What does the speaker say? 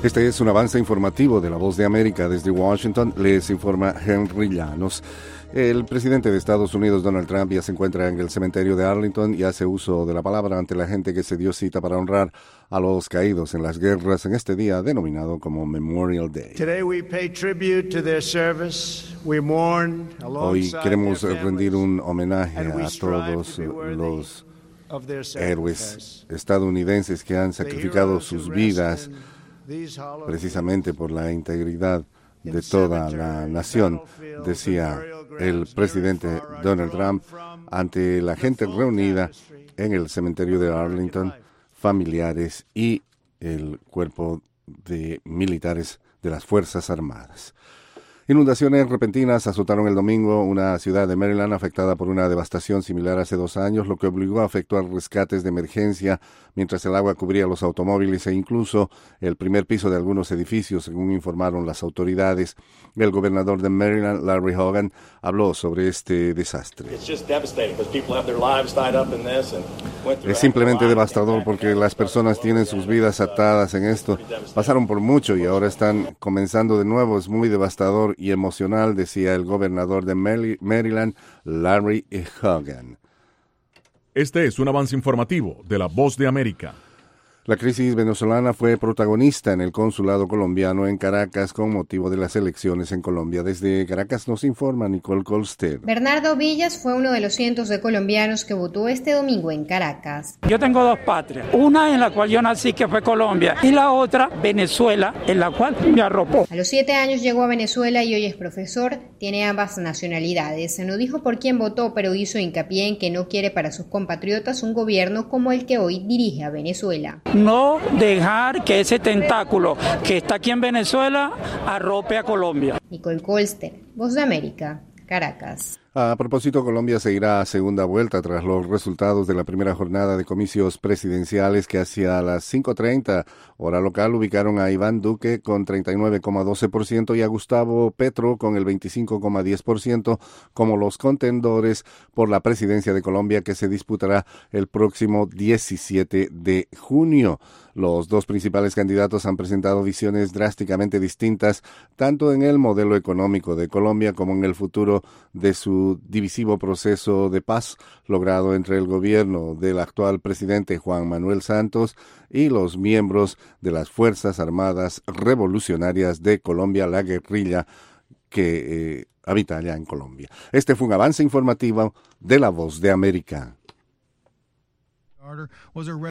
Este es un avance informativo de La Voz de América. Desde Washington les informa Henry Llanos. El presidente de Estados Unidos, Donald Trump, ya se encuentra en el cementerio de Arlington y hace uso de la palabra ante la gente que se dio cita para honrar a los caídos en las guerras en este día denominado como Memorial Day. Hoy queremos rendir un homenaje a todos los héroes estadounidenses que han sacrificado sus vidas precisamente por la integridad de toda la nación, decía el presidente Donald Trump ante la gente reunida en el cementerio de Arlington, familiares y el cuerpo de militares de las Fuerzas Armadas. Inundaciones repentinas azotaron el domingo una ciudad de Maryland afectada por una devastación similar hace 2 años, lo que obligó a efectuar rescates de emergencia mientras el agua cubría los automóviles e incluso el primer piso de algunos edificios, según informaron las autoridades. El gobernador de Maryland, Larry Hogan, habló sobre este desastre. Es simplemente devastador porque las personas tienen sus vidas atadas en esto. Pasaron por mucho y ahora están comenzando de nuevo. Es muy devastador y emocional, decía el gobernador de Maryland, Larry Hogan. Este es un avance informativo de La Voz de América. La crisis venezolana fue protagonista en el consulado colombiano en Caracas con motivo de las elecciones en Colombia. Desde Caracas nos informa Nicole Colster. Bernardo Villas fue uno de los cientos de colombianos que votó este domingo en Caracas. Yo tengo 2 patrias, una en la cual yo nací, que fue Colombia, y la otra, Venezuela, en la cual me arropó. A los 7 años llegó a Venezuela y hoy es profesor, tiene ambas nacionalidades. No dijo por quién votó, pero hizo hincapié en que no quiere para sus compatriotas un gobierno como el que hoy dirige a Venezuela. No dejar que ese tentáculo que está aquí en Venezuela arrope a Colombia. Nicole Colster, Voz de América, Caracas. A propósito, Colombia se irá a segunda vuelta tras los resultados de la primera jornada de comicios presidenciales que hacia las 5:30 hora local ubicaron a Iván Duque con 39,12% y a Gustavo Petro con el 25,10% como los contendores por la presidencia de Colombia que se disputará el próximo 17 de junio. Los 2 principales candidatos han presentado visiones drásticamente distintas tanto en el modelo económico de Colombia como en el futuro de su divisivo proceso de paz logrado entre el gobierno del actual presidente Juan Manuel Santos y los miembros de las Fuerzas Armadas Revolucionarias de Colombia, la guerrilla que habita allá en Colombia. Este fue un avance informativo de La Voz de América.